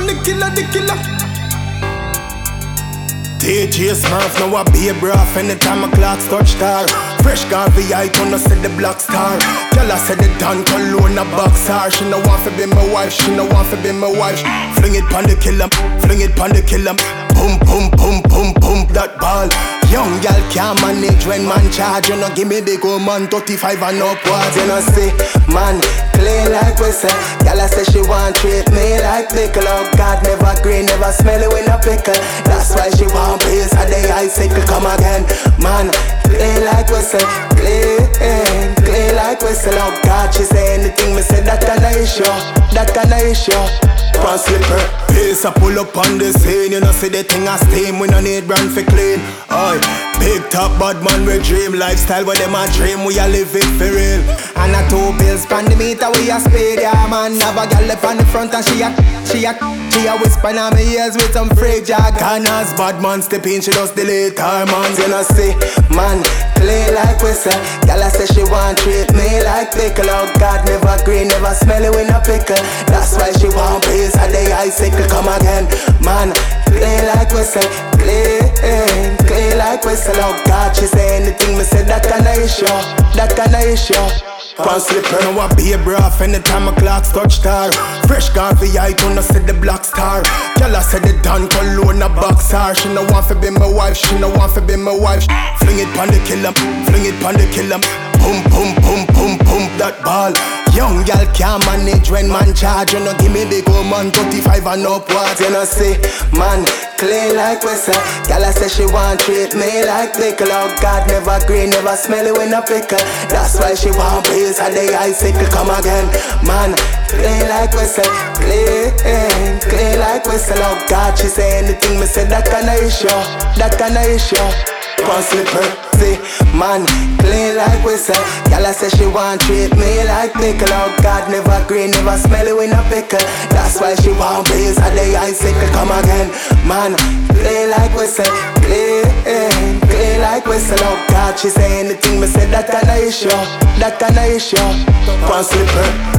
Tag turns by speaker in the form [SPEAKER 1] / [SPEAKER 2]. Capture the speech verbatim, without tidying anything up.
[SPEAKER 1] the killer, the killer. D J Smurf now a babe rough anytime my clocks touch star. Fresh Garvey I turn to see the black star. Girl I said the Dan Cologne a boxer. She no want to be my wife, she no want to be my wife. Fling it pon the killer, fling it pon the killer. Boom, boom, boom, boom, boom, that ball. Young gal can't manage when man charge. You know give me big old man thirty-five and upwards. You know see, man, clean like we say. Gal I say she want treat me like pickle. Oh God, never green, never smell it when a pickle. That's why she want peace at the icicle. Come again, man, clean like we say. Clean, clean like we say. Oh God, she say anything me say that kinda issue, that kinda issue. One slipper, pace I pull up on the scene. You know see the thing I steam. We no need brand for clean. Oi, big top bad man we dream. Lifestyle where them a dream. We a live it for real. And a two bills pan the meter we a speed. Yeah man, have a gal left on the front and she a, she a, she a whisper in my ears with some freak jag. And as bad man step in she just delete her man. You know see, man, clean like we say. Gal I say she want treat me like pickle. Oh God, never green, never smell it when a pickle. That's why she want peace at the icicle. Come again, man, clean like we say. Clean, clean like we say. Oh God, she say anything me say that kinda issue, that kinda issue. One slipper now a babe rough anytime my clocks touch star. Fresh Garvey I turn to see the black star. Girl I said the Dan Cologne a boxer. She no want to be my wife, she no want to be my wife. Fling it pon the killer, fling it pon the killer. Boom, boom, boom, boom, boom, that ball. Young gal can't manage when man charge. You know give me big old man thirty-five and upwards. You know see, man, clean like we say. Gal I say she want treat me like pickle. Oh God, never green, never smell it when a pickle. That's why she want peace at the icicle. Come again, man, clean like we say. Clean, clean like we say. Oh God, she say anything me say that kinda issue, that kinda issue. One slipper, see, man, clean like we say. Gal I say she want treat me like pickle. Oh God, never green, never smell it when a pickle. That's why she want peace at the icicle. Come again, man, clean like we say. Clean, clean like we say. Oh God, she say anything me say that kinda issue, that kinda issue. One slipper.